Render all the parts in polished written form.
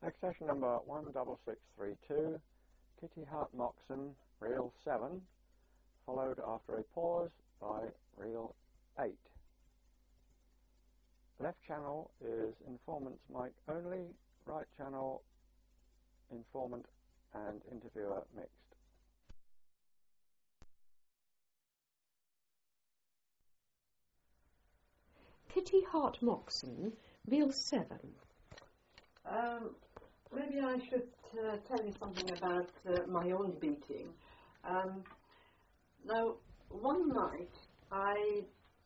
Extension number 16632, Kitty Hart Moxon, reel 7, followed after a pause by reel 8. Left channel is informant's mic only, right channel informant and interviewer mixed. Kitty Hart Moxon, reel 7. Maybe I should tell you something about my own beating. Now, one night I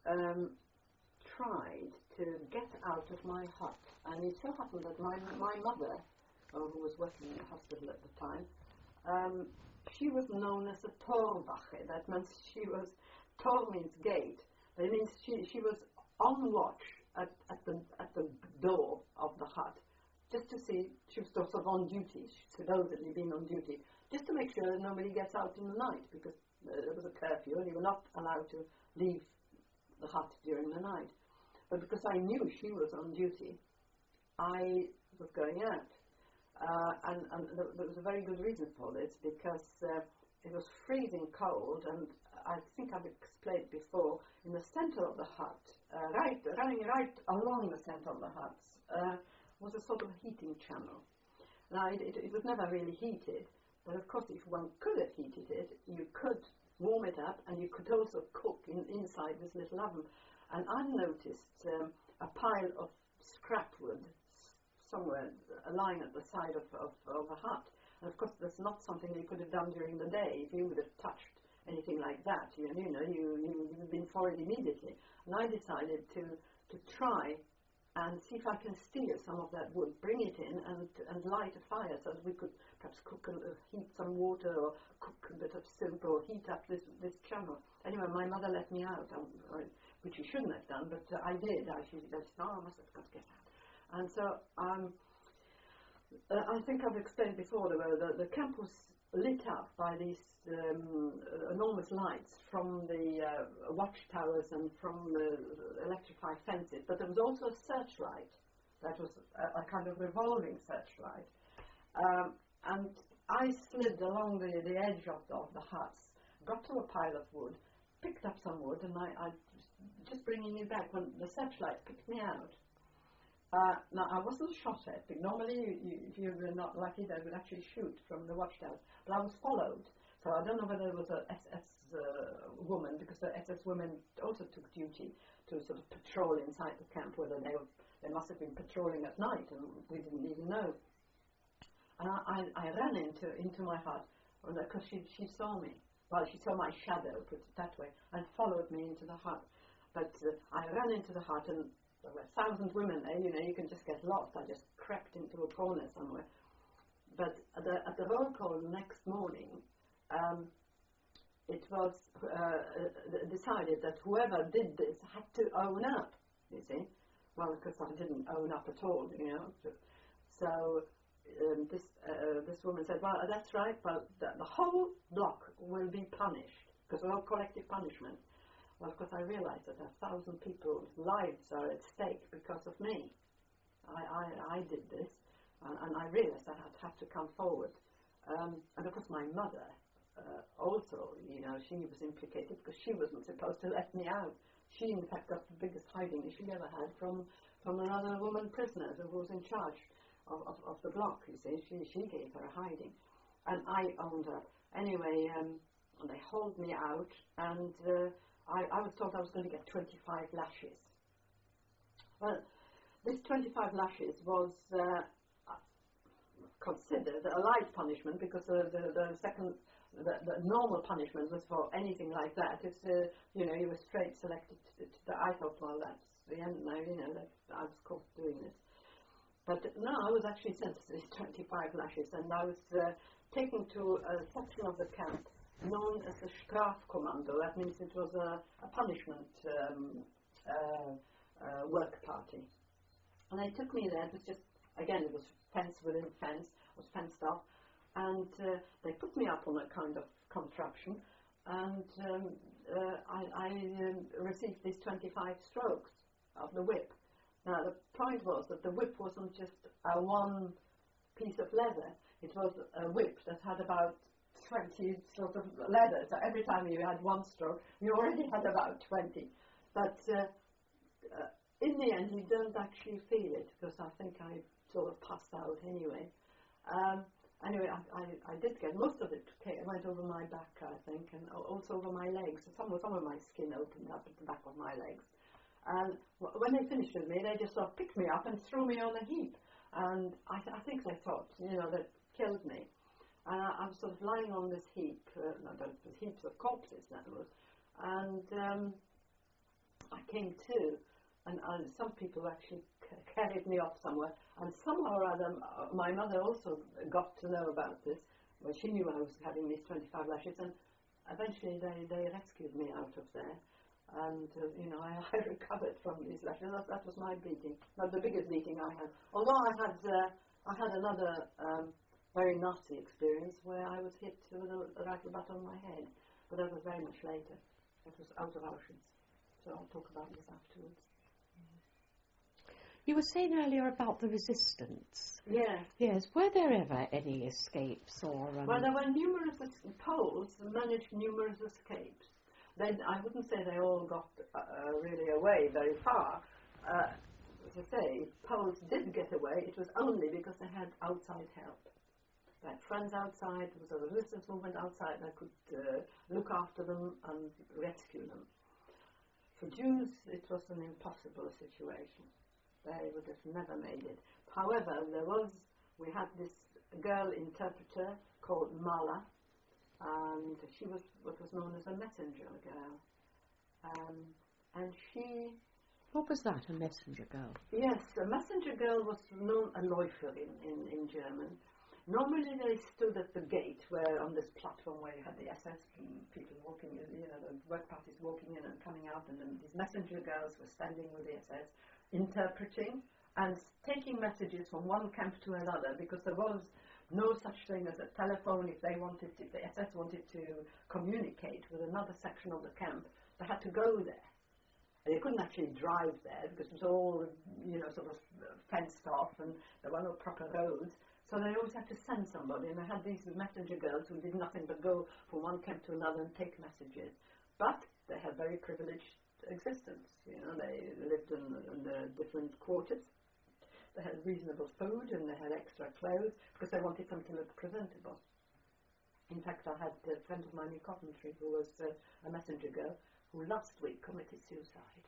tried to get out of my hut, and it so happened that my mother, who was working in the hospital at the time, she was known as a torwache. That meant she was, tor means gate, but it means she was on watch at the door of the hut, just to see. She was sort of on duty, supposedly being on duty, just to make sure that nobody gets out in the night, because there was a curfew and you were not allowed to leave the hut during the night. But because I knew she was on duty, I was going out. And there was a very good reason for this, because it was freezing cold, and I think I've explained before, in the center of the hut, running right along the center of the hut, was a sort of heating channel. Now, it was never really heated, but of course, if one could have heated it, you could warm it up, and you could also cook inside this little oven. And I noticed a pile of scrap wood somewhere lying at the side of a hut. And of course, that's not something you could have done during the day. If you would have touched anything like that, you would have been for it immediately. And I decided to try and see if I can steal some of that wood, bring it in and light a fire, so that we could perhaps cook heat some water, or cook a bit of soup, or heat up this channel. Anyway, my mother let me out, which she shouldn't have done, but I did. She said, "No, I must have got to get out." And so I think I've explained before, the camp was lit up by these enormous lights from the watchtowers and from the electrified fences, but there was also a searchlight that was a kind of revolving searchlight. And I slid along the edge of the huts, got to a pile of wood, picked up some wood, and I just bringing it back when the searchlight picked me out. Now, I wasn't shot at. Normally, if you were not lucky, they would actually shoot from the watchtower. But I was followed. So I don't know whether it was a SS woman, because the SS women also took duty to sort of patrol inside the camp, whether they must have been patrolling at night, and we didn't even know. And I ran into my hut, because she saw me. Well, she saw my shadow, put it that way, and followed me into the hut. But I ran into the hut, and there were 1,000 women there. You can just get lost. I just crept into a corner somewhere. But at the roll call the next morning, it was decided that whoever did this had to own up, you see. Well, because I didn't own up at all, So this woman said, "Well, that's right, but the whole block will be punished, because of all collective punishment." Well, of course, I realized that 1,000 people's lives are at stake because of me. I did this, and I realized that I'd have to come forward. And of course, my mother also, she was implicated, because she wasn't supposed to let me out. She, in fact, got the biggest hiding she ever had from another woman prisoner who was in charge of the block, you see. She gave her a hiding. And I owned up. Anyway, they hauled me out, and I was told I was going to get 25 lashes. Well, this 25 lashes was considered a light punishment, because the normal punishment was for anything like that. It's you were straight selected I thought, well, that's the end now. That I was caught doing this. But no, I was actually sentenced to these 25 lashes, and I was taken to a section of the camp known as the Strafkommando. That means it was a punishment work party. And they took me there. It was just, again, it was fence within fence, it was fenced off. And they put me up on a kind of contraption, and I received these 25 strokes of the whip. Now, the point was that the whip wasn't just a one piece of leather. It was a whip that had about 20 sort of leather. So every time you had one stroke, you already had about 20. But in the end, you don't actually feel it, because I think I sort of passed out anyway. Anyway, I did get most of it. Went over my back, I think, and also over my legs. Some of my skin opened up at the back of my legs. And when they finished with me, they just sort of picked me up and threw me on a heap. And I think they thought, that killed me. And I was sort of lying on this heap, with heaps of corpses that was. And I came to, and some people actually carried me off somewhere. And somehow or other, my mother also got to know about this when she knew I was having these 25 lashes. And eventually they rescued me out of there. And, I recovered from these lashes. That was my beating. Not the biggest beating I had. Although I had another very nasty experience where I was hit with a rifle butt on my head. But that was very much later. That was out of Auschwitz. So I'll talk about this afterwards. You were saying earlier about the resistance. Yes. Yes. Were there ever any escapes or? Well, there were numerous Poles managed numerous escapes. I wouldn't say they all got really away very far. As I say, Poles did get away. It was only because they had outside help. They had friends outside. There was a resistance movement outside that could look after them and rescue them. For Jews, it was an impossible situation. They would have never made it. However, we had this girl interpreter called Mala, and she was what was known as a messenger girl. And she... What was that, a messenger girl? Yes, a messenger girl was known a Läuferin in German. Normally they stood at the gate on this platform where you had the SS people walking, the work parties walking in and coming out, and then these messenger girls were standing with the SS, interpreting and taking messages from one camp to another, because there was no such thing as a telephone. If the SS wanted to communicate with another section of the camp, they had to go there. They couldn't actually drive there because it was all, sort of fenced off, and there were no proper roads. So they always had to send somebody, and they had these messenger girls who did nothing but go from one camp to another and take messages. But they had very privileged existence. They lived in the different quarters. They had reasonable food, and they had extra clothes because they wanted them to look presentable. In fact, I had a friend of mine in Coventry who was a messenger girl who last week committed suicide.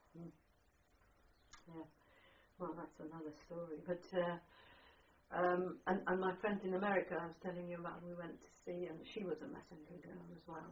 Yeah, well, that's another story. But and my friend in America, I was telling you about, we went to see, and she was a messenger girl as well.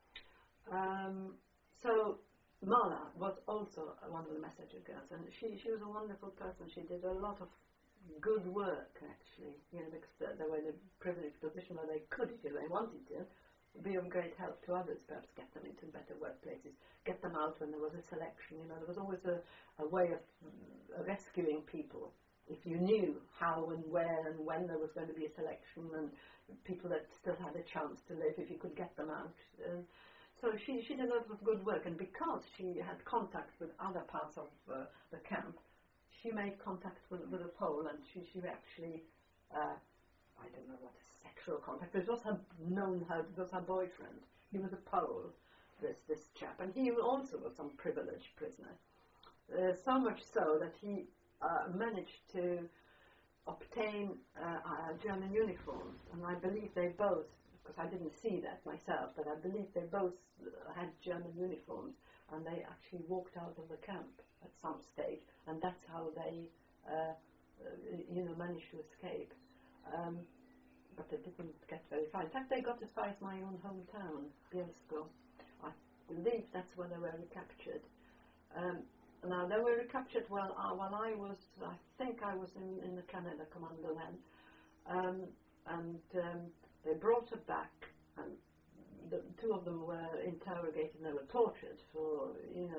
So Mala was also one of the messenger girls, and she was a wonderful person. She did a lot of good work, actually, because they were in a privileged position where they could, if they wanted to, be of great help to others, perhaps get them into better workplaces, get them out when there was a selection. There was always a way of rescuing people. If you knew how and where and when there was going to be a selection, and people that still had a chance to live, if you could get them out. So she did a lot of good work, and because she had contact with other parts of the camp, she made contact with a Pole, and she actually, I don't know what a sexual contact, but it was it was her boyfriend. He was a Pole, this chap, and he also was some privileged prisoner. So much so that he managed to obtain German uniforms, and I believe they both, because I didn't see that myself, but I believe they both had German uniforms, and they actually walked out of the camp at some stage, and that's how they, managed to escape. But they didn't get very far. In fact, they got as far as my own hometown, Bielsko. I believe that's where they were recaptured. Now, they were recaptured while I think I was in the Canada Commando then, and they brought her back, and the two of them were interrogated, and they were tortured for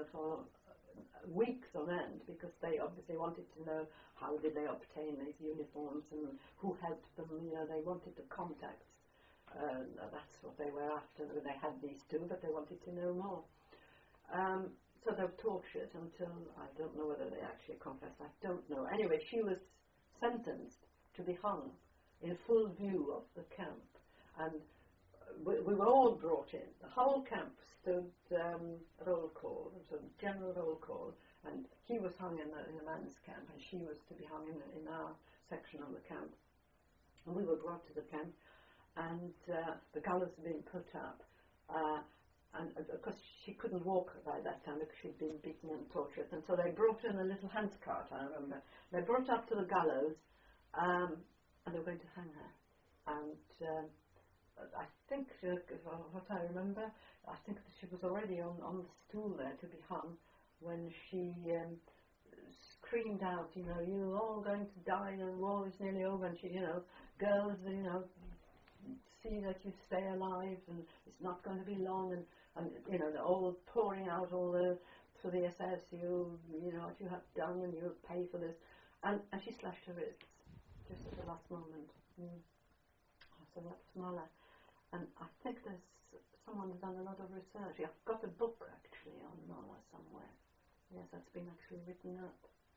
weeks on end, because they obviously wanted to know how did they obtain these uniforms and who helped them. They wanted the contacts. That's what they were after. They had these two, but they wanted to know more. So they were tortured until, I don't know whether they actually confessed, I don't know. Anyway, she was sentenced to be hung in full view of the camp. And we were all brought in. The whole camp stood roll call. It was a general roll call. And he was hung in the men's camp, and she was to be hung in our section of the camp. And we were brought to the camp, and the gallows were being put up. And of course, she couldn't walk by that time because she'd been beaten and tortured. And so they brought in a little handcart, I remember. They brought her up to the gallows, and they were going to hang her. And I think, what I remember, I think that she was already on the stool there to be hung when she screamed out, you're all going to die, the war is nearly over, and she, girls, see that you stay alive, and it's not going to be long, and they're all pouring out all for the SS, what you have done, and you'll pay for this, and she slashed her wrists just at the last moment. So that's Mala, and I think someone has done a lot of research. I've got a book actually on Mala somewhere. Yes, that's been actually written up.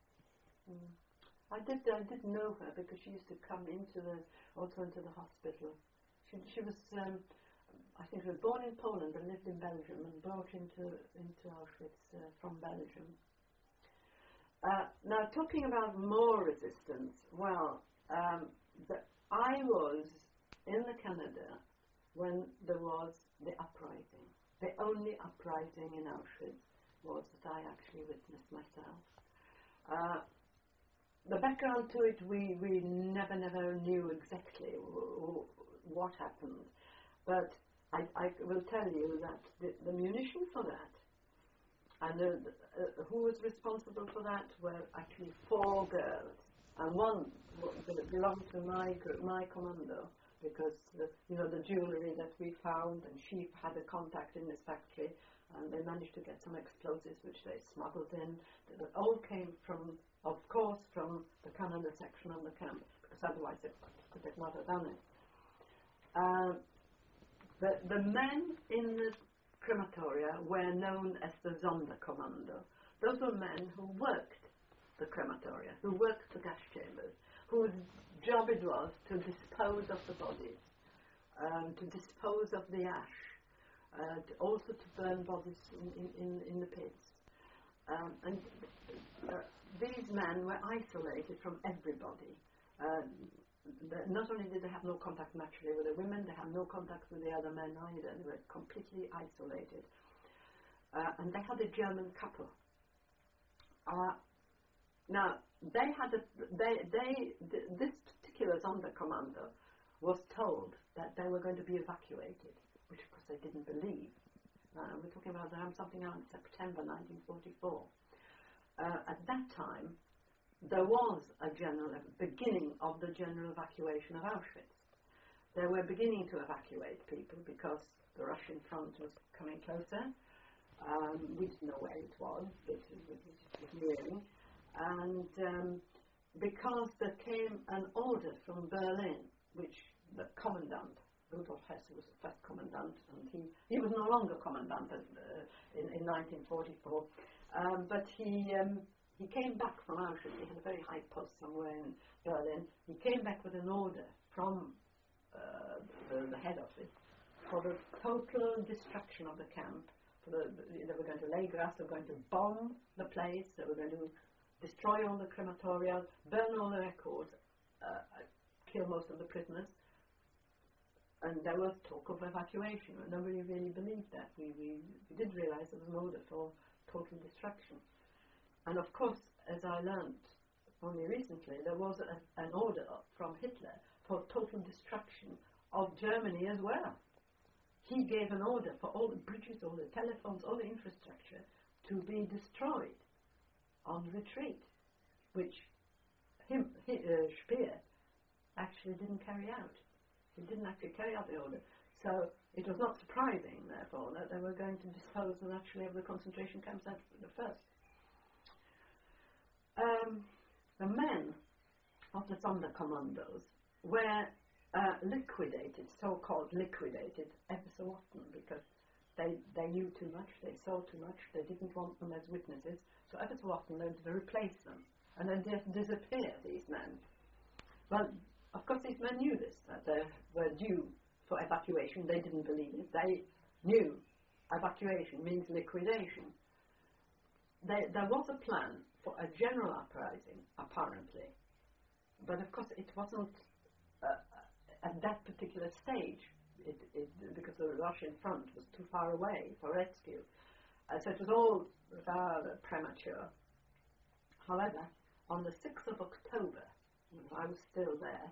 I did know her because she used to come also into the hospital. She was, I think, she was born in Poland and lived in Belgium and brought into Auschwitz from Belgium. Now, talking about more resistance, well, I was in the Canada when there was the uprising, the only uprising in Auschwitz was that I actually witnessed myself. The background to it, we never knew exactly what happened, but I will tell you that the munition for that, and who was responsible for that were actually 4 girls, and one belonged to my group, my commando, because the jewellery that we found, and she had a contact in this factory, and they managed to get some explosives which they smuggled in. That all came from the Canada section of the camp, because otherwise they could have not have done it. The men in the crematoria were known as the Sonderkommando. Those were men who worked the crematoria, who worked the gas chambers, whose job it was to dispose of the bodies, to dispose of the ash, also to burn bodies in the pits. And these men were isolated from everybody. Not only did they have no contact naturally with the women, they had no contact with the other men either. They were completely isolated. And they had a German couple. Now, this particular Sonderkommando was told that they were going to be evacuated, which of course they didn't believe. We're talking about something around September 1944. At that time, there was a beginning of the general evacuation of Auschwitz. They were beginning to evacuate people because the Russian front was coming closer. We didn't know where it was, but it was nearing. And because there came an order from Berlin, which the commandant, Rudolf Hess, was the first commandant, and he was no longer commandant in 1944, but he came back from Auschwitz. He had a very high post somewhere in Berlin. He came back with an order from the head office for the total destruction of the camp. They were going to lay grass, they were going to bomb the place, they were going to destroy all the crematoria, burn all the records, kill most of the prisoners. And there was talk of evacuation, but nobody really believed that. We did realize there was an order for total destruction. And of course, as I learned only recently, there was an order from Hitler for total destruction of Germany as well. He gave an order for all the bridges, all the telephones, all the infrastructure to be destroyed on retreat, which Speer actually didn't carry out. He didn't actually carry out the order. So it was not surprising, therefore, that they were going to dispose of the concentration camps at the first. The men of the Sonderkommandos were liquidated, so-called liquidated, ever so often, because they knew too much, they saw too much, they didn't want them as witnesses, so ever so often they would replace them, and then just disappear, these men. But, of of course, these men knew this, that they were due for evacuation. They didn't believe it. They knew evacuation means liquidation. There was a plan for a general uprising, apparently, but of course it wasn't at that particular stage, because the Russian front was too far away for rescue. So it was all rather premature. However, on the 6th of October, I was still there,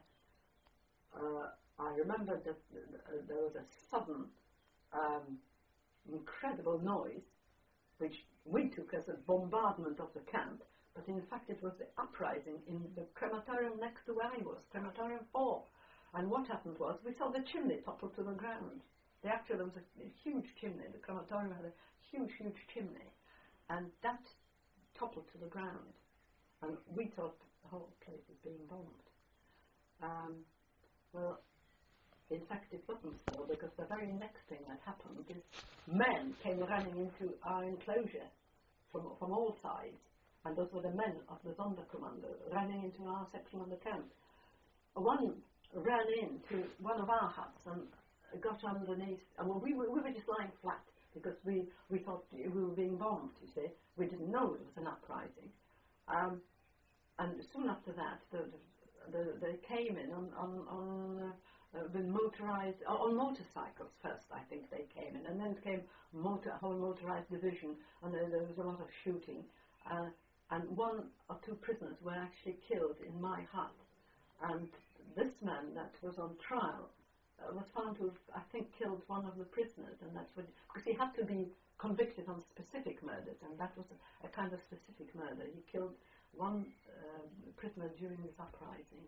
I remember that there was a sudden, incredible noise, which we took as a bombardment of the camp, but in fact it was the uprising in the crematorium next to where I was, crematorium 4. And what happened was, we saw the chimney topple to the ground. There was a huge chimney, the crematorium had a huge, huge chimney, and that toppled to the ground. And we thought the whole place was being bombed. Well, in fact it wasn't so, because the very next thing that happened is men came running into our enclosure from all sides, and those were the men of the Sonderkommando running into our section of the camp. One ran into one of our huts and got underneath, and we were just lying flat, because we thought we were being bombed, you see. We didn't know it was an uprising. And soon after that, they came in on motorized, on motorcycles first, I think they came in, and then came a whole motorized division, and there was a lot of shooting, and 1 or 2 prisoners were actually killed in my hut, and this man that was on trial was found to have, I think, killed one of the prisoners, and that's what, because he had to be convicted on specific murders, and that was a kind of specific murder. He killed one prisoner during this uprising.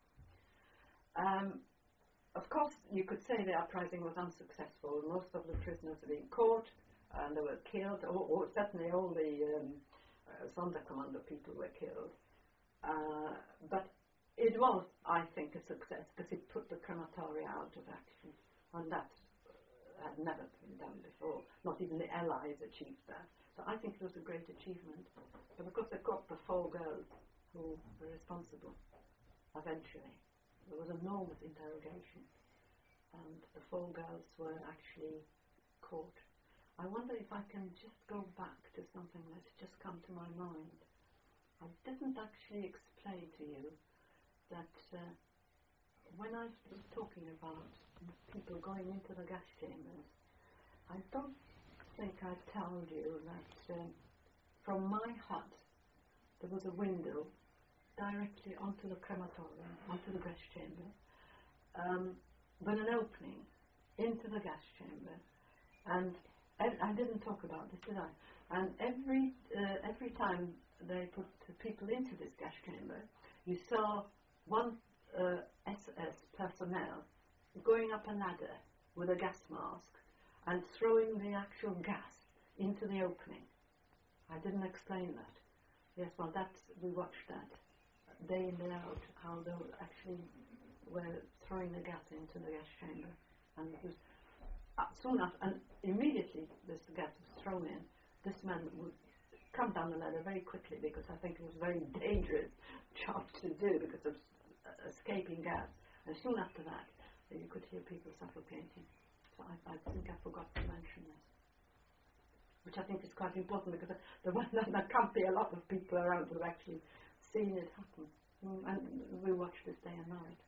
Of course, you could say the uprising was unsuccessful. Most of the prisoners were being caught, and they were killed, or certainly all the Sonderkommando people were killed. But it was, I think, a success, because it put the crematoria out of action, and that had never been done before. Not even the Allies achieved that. So I think it was a great achievement. But of course they got the 4 girls who were responsible eventually. There was enormous interrogation, and the 4 girls were actually caught. I wonder if I can just go back to something that's just come to my mind. I didn't actually explain to you that when I was talking about people going into the gas chambers, I don't think I told you that from my hut there was a window directly onto the crematorium, onto the gas chamber, but an opening into the gas chamber, and I didn't talk about this, did I? And every time they put people into this gas chamber, you saw one SS personnel going up a ladder with a gas mask and throwing the actual gas into the opening. I didn't explain that. Yes, well, we watched that day in, day out, how they actually were throwing the gas into the gas chamber. And it was soon after, and immediately this gas was thrown in, this man would come down the ladder very quickly, because I think it was a very dangerous job to do because of escaping gas. And soon after that, you could hear people suffocating. So I think I forgot to mention this, which I think is quite important, because there can't be a lot of people around who've actually seen it happen. And we watch this day and night.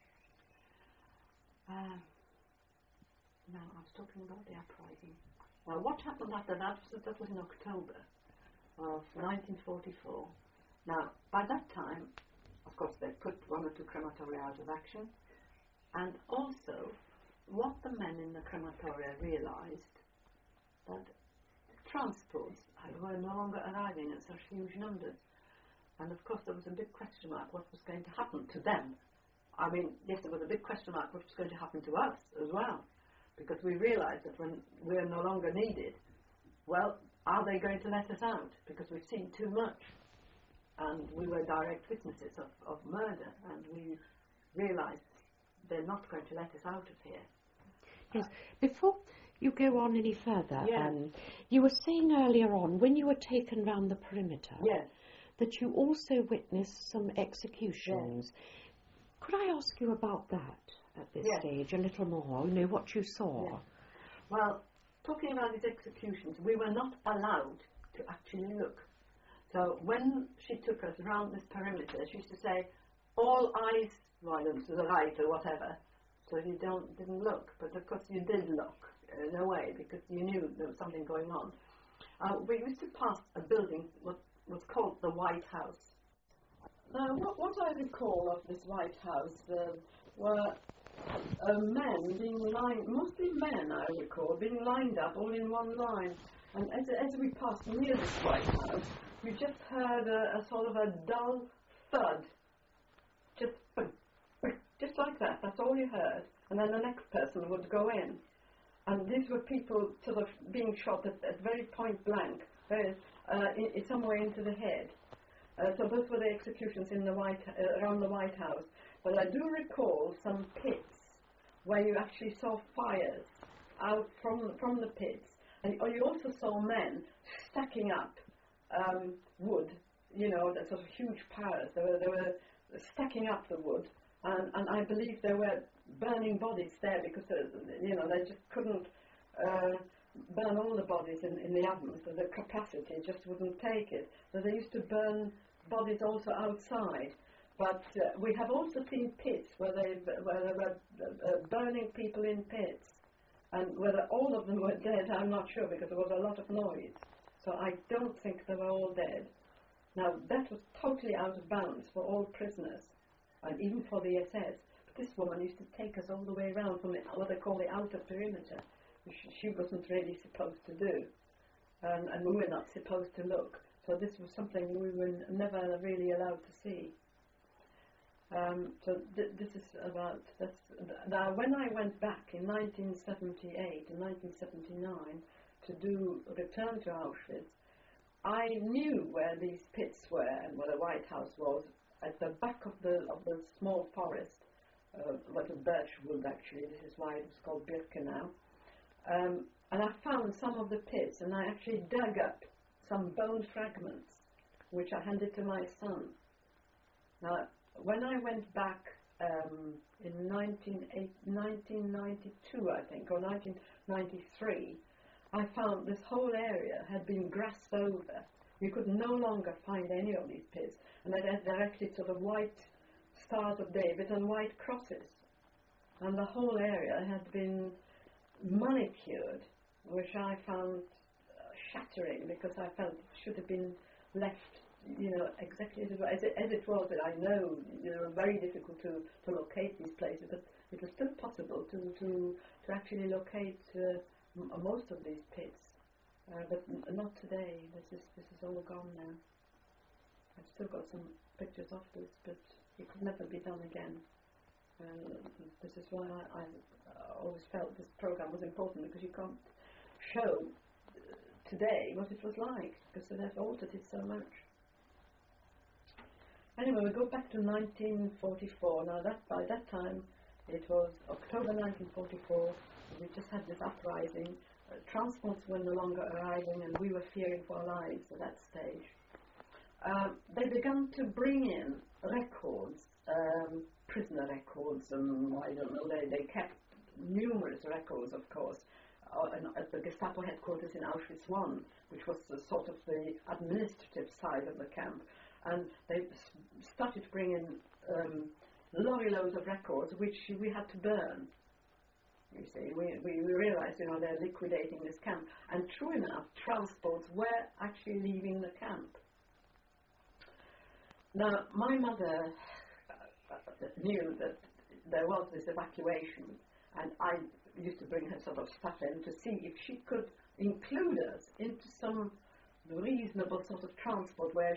Now, I was talking about the uprising. Now, what happened after that? That was in October of 1944. Now, by that time, of course, they put 1 or 2 crematoria out of action, and also what the men in the crematoria realized, that transports were no longer arriving in such huge numbers, and of course there was a big question mark what was going to happen to them. I mean, yes, there was a big question mark what was going to happen to us as well, because we realized that when we're no longer needed, well, are they going to let us out? Because we've seen too much. And we were direct witnesses of murder, and we realized they're not going to let us out of here. Yes. Before you go on any further, Yes. You were saying earlier on, when you were taken round the perimeter, Yes. that you also witnessed some executions. Yes. Could I ask you about that at this Yes. stage a little more? You know, what you saw. Yes. Well, talking about these executions, we were not allowed to actually look. So when she took us around this perimeter, she used to say, all eyes, well, to the right or whatever, so you didn't look. But of course you did look, in a way, because you knew there was something going on. We used to pass a building, what was called the White House. Now, what I recall of this White House were men being lined, mostly men I recall, being lined up all in one line. And as we passed near this White House, we just heard a sort of a dull thud. Just like that, that's all you heard. And then the next person would go in. And these were people sort of being shot at very point blank, somewhere into the head. So those were the executions in around the White House. But I do recall some pits where you actually saw fires out from the pits. And you also saw men stacking up wood, you know, that sort of huge piles. They were stacking up the wood. And I believe there were burning bodies there because, you know, they just couldn't burn all the bodies in the oven, so the capacity just wouldn't take it. So they used to burn bodies also outside. But we have also seen pits where they were burning people in pits. And whether all of them were dead, I'm not sure, because there was a lot of noise. So I don't think they were all dead. Now, that was totally out of bounds for all prisoners, and even for the SS. But this woman used to take us all the way around from what they call the outer perimeter, which she wasn't really supposed to do. And we were not supposed to look. So this was something we were never really allowed to see. So this is about this. Now, when I went back in 1978 and 1979 to return to Auschwitz, I knew where these pits were and where the White House was, at the back of the small forest, like a birch wood actually. This is why it was called Birkenau. And I found some of the pits, and I actually dug up some bone fragments, which I handed to my son. Now, when I went back in 1992, I think, or 1993, I found this whole area had been grassed over. You could no longer find any of these pits, and they're actually sort of white stars of David and white crosses. And the whole area had been manicured, which I found shattering, because I felt it should have been left, you know, exactly as it was. But I know, you know, very difficult to locate these places, but it was still possible to actually locate most of these pits, but not today. This is all gone now. I've still got some pictures of this, but it could never be done again. This is why I always felt this program was important, because you can't show today what it was like, because they've altered it so much. Anyway, we go back to 1944. Now, by that time, it was October 1944. We just had this uprising. Transports were no longer arriving, and we were fearing for our lives at that stage. They began to bring in records, prisoner records, and I don't know, they kept numerous records, of course, at the Gestapo headquarters in Auschwitz I, which was sort of the administrative side of the camp. And they started to bring in lorry loads of records, which we had to burn. You see, we realized, you know, they're liquidating this camp. And true enough, transports were actually leaving the camp. Now, my mother knew that there was this evacuation, and I used to bring her sort of stuff in to see if she could include us into some reasonable sort of transport where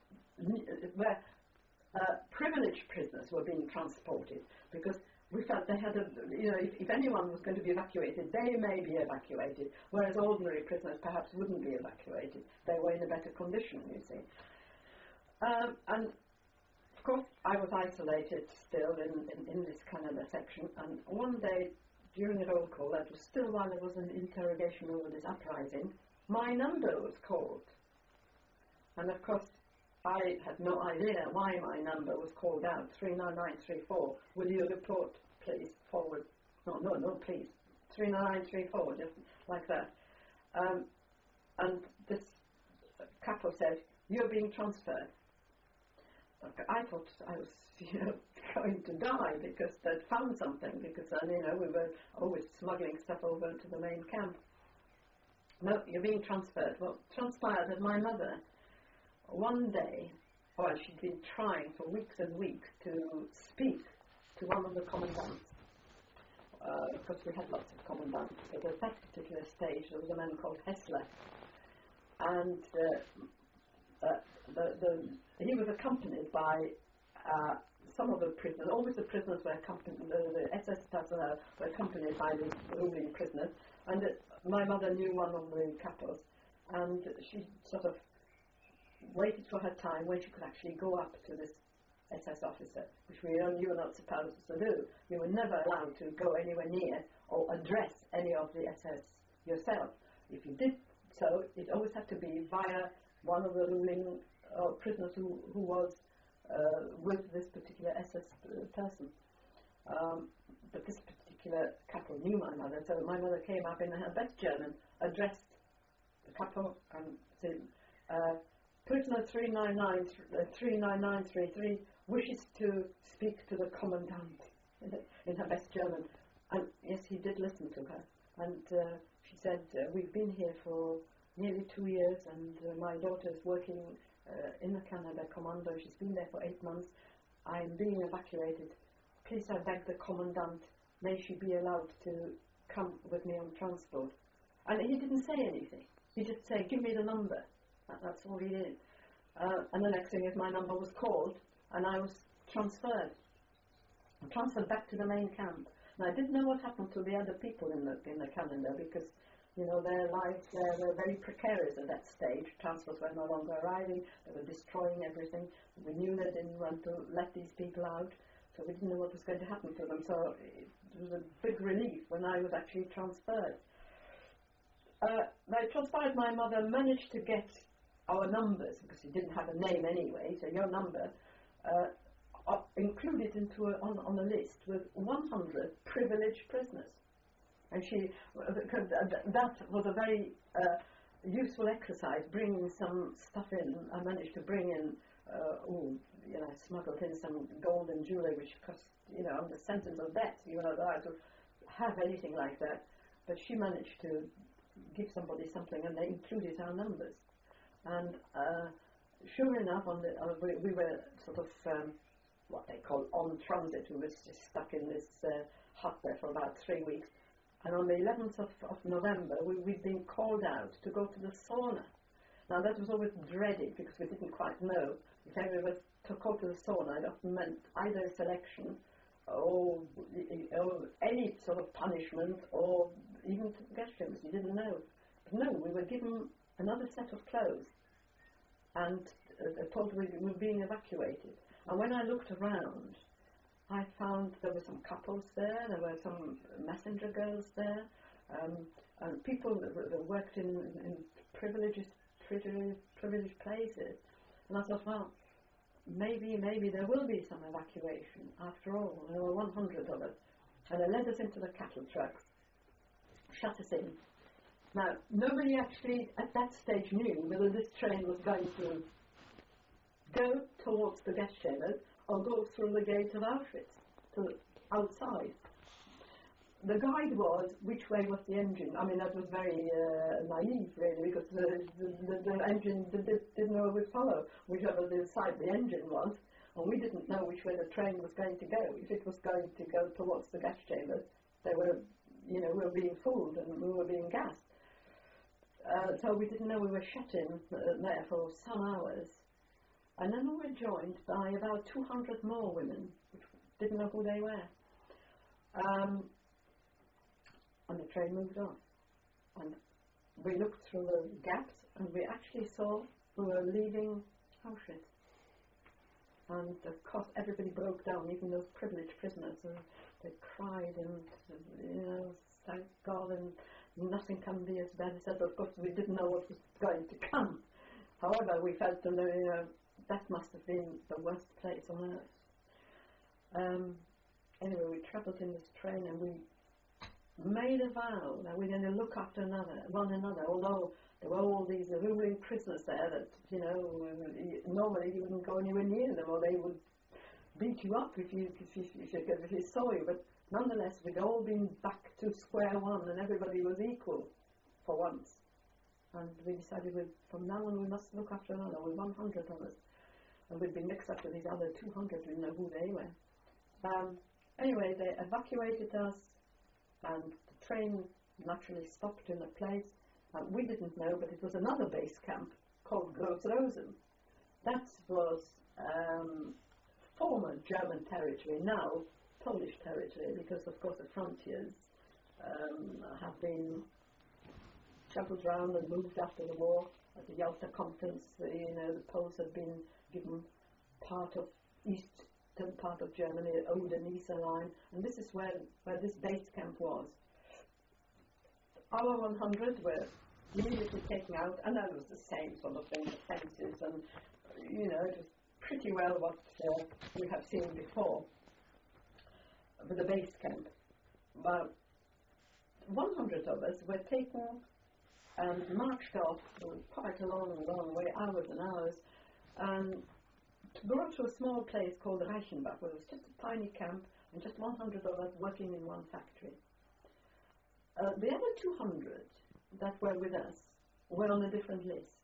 privileged prisoners were being transported, because we felt they had you know, if anyone was going to be evacuated, they may be evacuated, whereas ordinary prisoners perhaps wouldn't be evacuated. They were in a better condition, you see. And of course, I was isolated still in this Canada section, and one day during a roll call, that was still while there was an interrogation over this uprising, my number was called. And of course, I had no idea why my number was called out, 39934. Will you report, please, forward? No, please. 39934, just like that. And this couple said, you're being transferred. I thought I was, going to die because they'd found something, because, we were always smuggling stuff over to the main camp. No, you're being transferred. Well, transpired that my mother, one day, she'd been trying for weeks and weeks to speak to one of the commandants. Because we had lots of commandants, but at that particular stage there was a man called Hessler, and he was accompanied by some of the prisoners. Always the prisoners were accompanied, the SS personnel were accompanied by the ruling prisoners, and my mother knew one of the capos, and she sort of waited for her time when she could actually go up to this SS officer, which you were not supposed to do. You were never allowed to go anywhere near or address any of the SS yourself. If you did so, it always had to be via one of the ruling prisoners who was with this particular SS person. But this particular couple knew my mother, so my mother came up in her best German, addressed the couple and said, prisoner 39933 wishes to speak to the commandant, in her best German. And yes, he did listen to her. And she said, we've been here for nearly 2 years, and my daughter's working in the Canada Commando. She's been there for 8 months. I'm being evacuated. Please, I beg the commandant, may she be allowed to come with me on transport. And he didn't say anything. He just said, give me the number. That's all he did. And the next thing is my number was called, and I was transferred back to the main camp. Now, I didn't know what happened to the other people in the Canada, because their lives were very precarious at that stage. Transfers were no longer arriving. They were destroying everything. We knew they didn't want to let these people out, so we didn't know what was going to happen to them. So it was a big relief when I was actually transferred. It transpired my mother managed to get our numbers, because she didn't have a name anyway, so your number, included on the list with 100 privileged prisoners. And that was a very useful exercise, bringing some stuff in. I managed to bring in, smuggled in some gold and jewelry, which cost, under sentence of death, you were not allowed to have anything like that. But she managed to give somebody something, and they included our numbers. And sure enough, we were sort of what they call on transit. We were just stuck in this hut there for about 3 weeks. And on the 11th of November, we'd been called out to go to the sauna. Now, that was always dreaded, because we didn't quite know if ever was to go to the sauna. It often meant either selection or any sort of punishment, or even suggestions. You didn't know. But no, we were given another set of clothes, and told we were being evacuated. And when I looked around, I found there were some couples there were some messenger girls there, and people that worked in privileged places. And I thought, well, maybe there will be some evacuation after all. There were 100 of us. And they led us into the cattle trucks, shut us in. Now, nobody actually at that stage knew whether this train was going to go towards the gas chambers or go through the gate of Auschwitz to outside. The guide was which way was the engine. I mean, that was very naive, really, because the engine didn't know it would follow whichever the side the engine was, and we didn't know which way the train was going to go. If it was going to go towards the gas chambers, we were being fooled and we were being gassed. So we didn't know. We were shut in there for some hours. And then we were joined by about 200 more women, which didn't know who they were. And the train moved on. And we looked through the gaps, and we actually saw we were leaving Auschwitz. And of course everybody broke down, even those privileged prisoners. And they cried and, thank God, and nothing can be as bad as that. Of course we didn't know what was going to come. However, we felt that must have been the worst place on earth. Anyway, we travelled in this train and we made a vow that we're going to look after one another, although there were all these ruling prisoners there that, you know, normally you wouldn't go anywhere near them or they would beat you up if you saw you, but nonetheless we'd all been back to square one and everybody was equal for once. And we decided from now on we must look after another, with 100 of us. And we'd been mixed up with these other 200, we didn't know who they were. Anyway, they evacuated us and the train naturally stopped in a place. We didn't know, but it was another base camp called Groß Rosen. That was former German territory, now Polish territory, because of course the frontiers have been shuffled around and moved after the war. At the Yalta Conference, the Poles had been given part of eastern part of Germany, the Oder-Neisse line, and this is where this base camp was. Our 100 were immediately taken out, and that was the same sort of thing, the fences, and it was pretty well what we have seen before with the base camp. But 100 of us were taken and marched off quite a long way, hours and hours, and brought to a small place called Reichenbach, where it was just a tiny camp and just 100 of us working in one factory. The other 200 that were with us were on a different list.